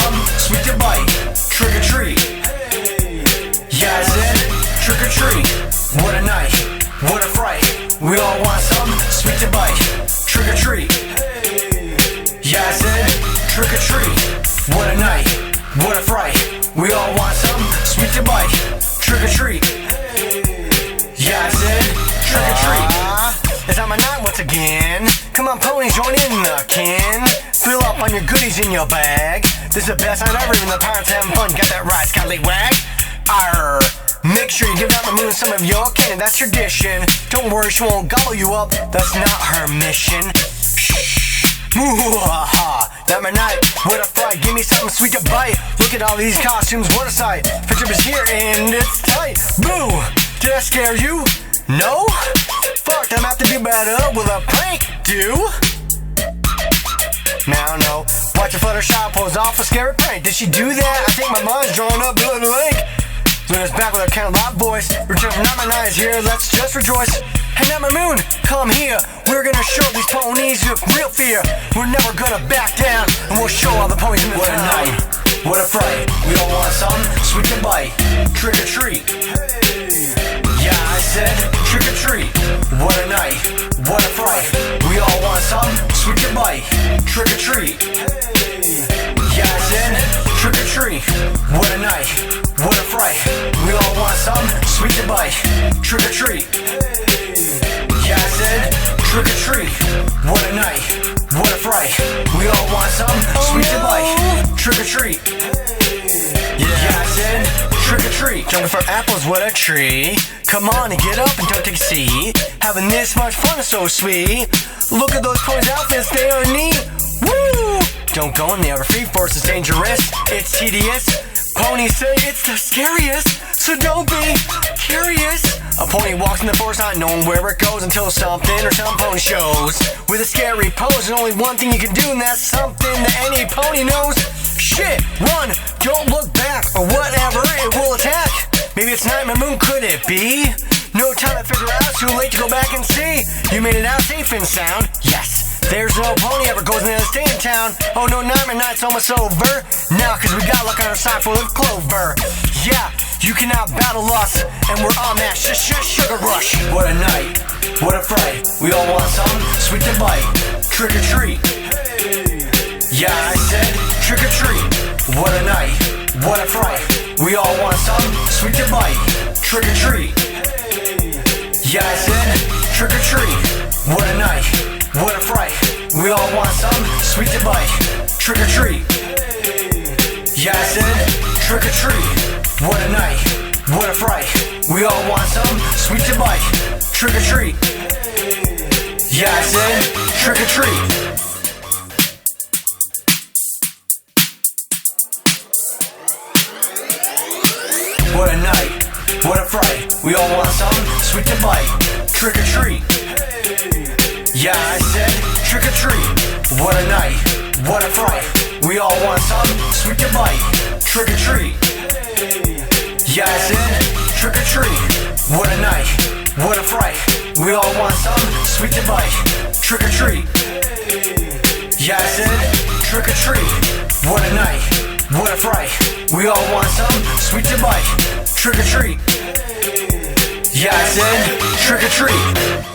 some sweet to bite. Trick or treat. Yeah, I said trick or treat. What a night, what a fright. We all want some sweet to bite. Trick or treat. Yeah, I said trick or treat. What a night, what a fright. We all want some sweet to bite. Trick or treat. Yeah, I said trick or treat. It's on my night once again. Come on, ponies, join in the kin. Fill up on your goodies in your bag. This is the best night ever, even the pirates having fun. Got that right, Scotty Wag. Arr. Make sure you give out the moon some of your candy, that's tradition. Don't worry, she won't gobble you up, that's not her mission. Shh. Moo-ha-ha. Not my night, what a fright. Give me something sweet to bite. Look at all these costumes, what a sight. Picture is here and it's tight. Boo! Did I scare you? No? Fuck, I'm have to do better. Will a prank do? Now no. Watch a Fluttershy pulls off a scary prank. Did she do that? I think my mind's drawn up to the link. Luna's back with her kind of loud voice. Return from Not My Night is here, let's just rejoice. Hey, Not My Moon, come here. We're gonna show these ponies with real fear. We're never gonna back down, and we'll show all the ponies in the town. What a night, what a fright. We all want some sweet to bite. Trick or treat. Yeah, I said trick or treat. What a night, what a fright. We all want some sweet to bite. Trick or treat. Yeah, I said trick or treat. What a night, what a fright. We all want some sweet to bite. Trick or treat. Yeah, I said trick or treat. What a night, what a fright. We all want some sweet to bite. Trick or treat. Yeah, I said trick or treat. Jumping for apples, what a tree. Come on and get up and don't take a seat. Having this much fun is so sweet. Look at those ponies' outfits, they are neat. Woo! Don't go in the other free force, it's dangerous. It's tedious. Ponies say it's the scariest, so don't be curious. A pony walks in the forest not knowing where it goes until something or some pony shows. With a scary pose, there's only one thing you can do, and that's something that any pony knows. Shit, run, don't look back, or whatever, it will attack. Maybe it's Not My Moon, could it be? No time to figure out, too late to go back and see. You made it out safe and sound, yes. There's no pony ever goes in to stay in town. Oh no, Not My Night's almost over. Now, cause we got luck on our side full of clover. Yeah, you cannot battle us, and we're on that sugar rush. What a night, what a fright. We all want some sweet to bite. Trick or treat. Yeah, I said trick or treat. What a night, what a fright. We all want some sweet to bite. Trick or treat. Yeah, I said trick or treat. What a night, what a fright. We all want some sweet to bite. Trick or treat. Yeah, I said trick or treat. What a night, what a fright. We all want some sweet to bite. Trick or treat. Yeah, I said trick or treat. What a night, what a fright. We all want some sweet to bite. Trick or treat. Yeah, I said trick or treat. What a night, what a fright. We all want some sweet to bite. Trick or treat. Yeah, I said trick or treat. What a night, what a fright. We all want some sweet to bite. Trick or treat. Yeah, I said trick or treat. What a night, what a fright. We all want some sweet to bite. Trick or treat. Yeah, I said trick or treat.